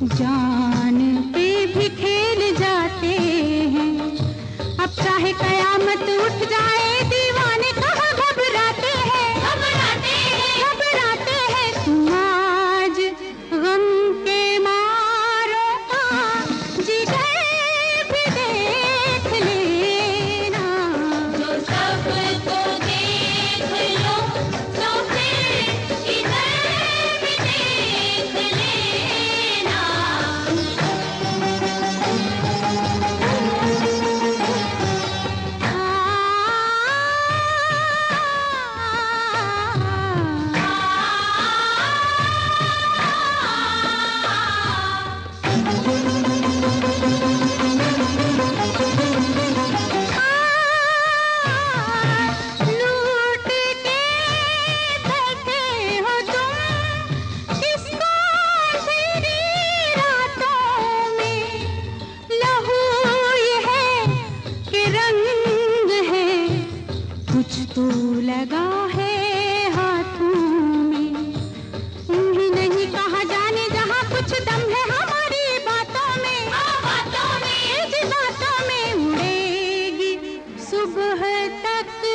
जान पे भी खेल जाते हैं। अब चाहे कयामत उठ जाए, दीवाने कहाँ घबराते हैं, घबराते हैं, घबराते हैं। तुम आज गम के मारों का जिगर भी देख लेना। जो सब तो देख लो तो फिर इधर भी देख लेना। लूट के बैठे हो तुम किसको तेरी रातों में। लहू ये है कि रंग है, कुछ तो लगा है हाथों में। उन्हीं नहीं कहा जाने जहाँ कुछ दम है हमारी बातों में, बातों में, जी बातों में। उड़ेगी सुबह तक